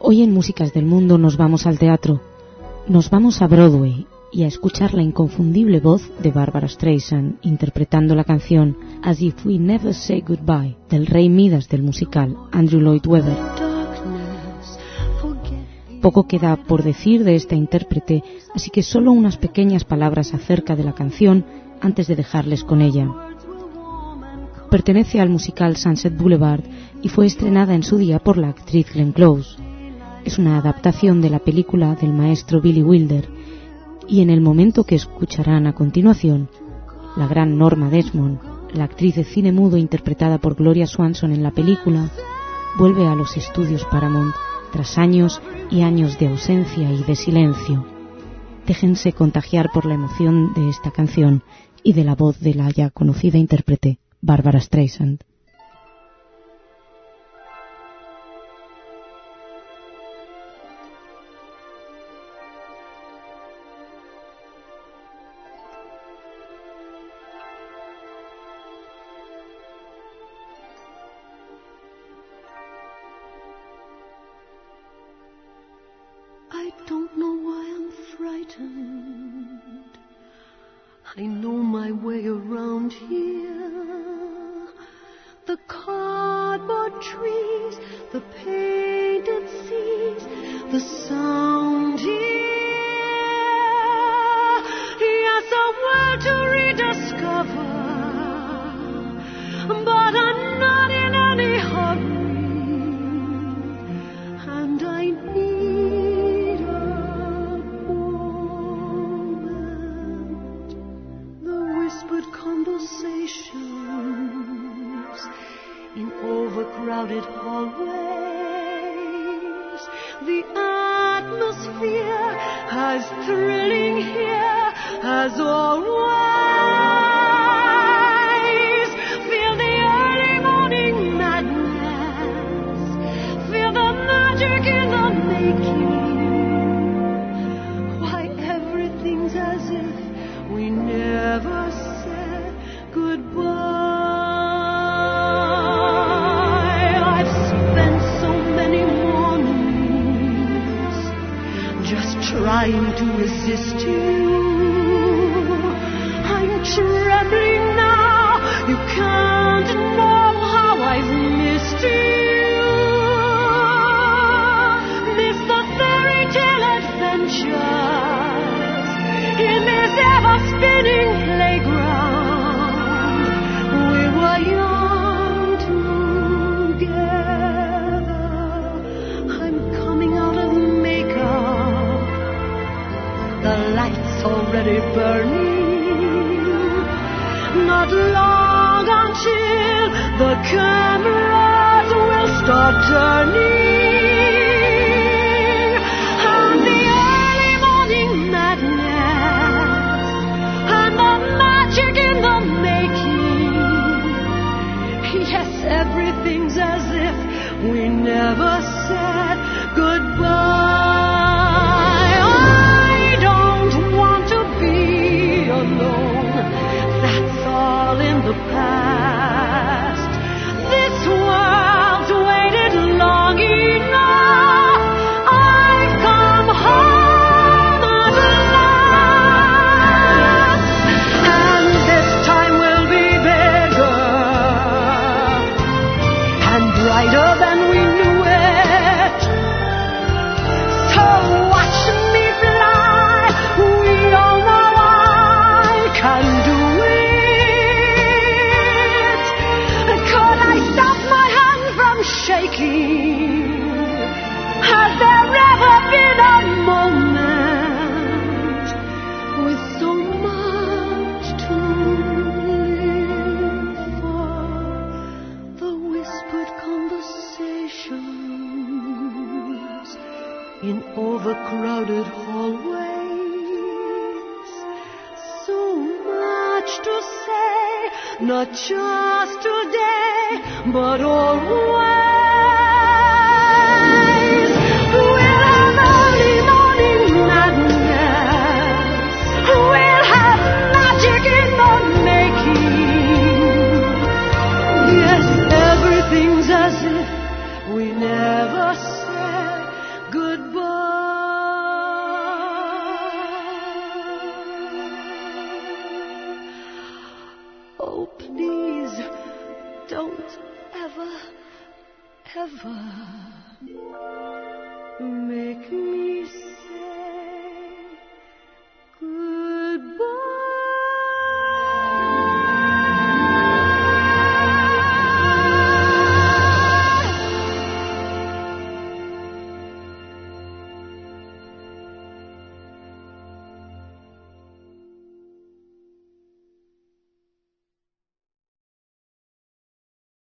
Hoy en Músicas del Mundo nos vamos al teatro, nos vamos a Broadway y a escuchar la inconfundible voz de Barbra Streisand interpretando la canción As If We Never Say Goodbye del rey Midas del musical Andrew Lloyd Webber. Poco queda por decir de esta intérprete, así que solo unas pequeñas palabras acerca de la canción antes de dejarles con ella. Pertenece al musical Sunset Boulevard y fue estrenada en su día por la actriz Glenn Close. Es una adaptación de la película del maestro Billy Wilder y en el momento que escucharán a continuación, la gran Norma Desmond, la actriz de cine mudo interpretada por Gloria Swanson en la película, vuelve a los estudios Paramount tras años y años de ausencia y de silencio. Déjense contagiar por la emoción de esta canción y de la voz de la ya conocida intérprete Barbra Streisand. I know my way around here. The cardboard trees, the painted seas, the sound here. Yes, a world to rediscover, but I'm not in any hurry, and I need a moment. The whispered conversations in overcrowded hallways, the atmosphere as thrilling here as always. Feel the early morning madness, feel the magic in the making. Why, everything's as if we never said goodbye. I've spent so many mornings just trying to resist you. I'm trembling now, you can't know how I've missed you. Miss the fairy tale adventures in this ever-spinning playground. We were young together. I'm coming out of makeup, the lights already burning. Not long until the cameras will start turning, and the early morning madness and the magic in the making. Yes, everything's as if we never said goodbye. I don't want to be alone, that's all in the past. This world's waited long enough. I've come home at last, and this time will be bigger and brighter than we knew it. So watch me fly, we all know I can do it. Could I stop my hand from shaking? Has there ever been a moment with so much to live for? The whispered conversations in overcrowded hallways, so much to say, not just today, but always. We'll have early morning madness, we'll have magic in the making. Yes, everything's as if we never said Oh, please, don't ever, ever make me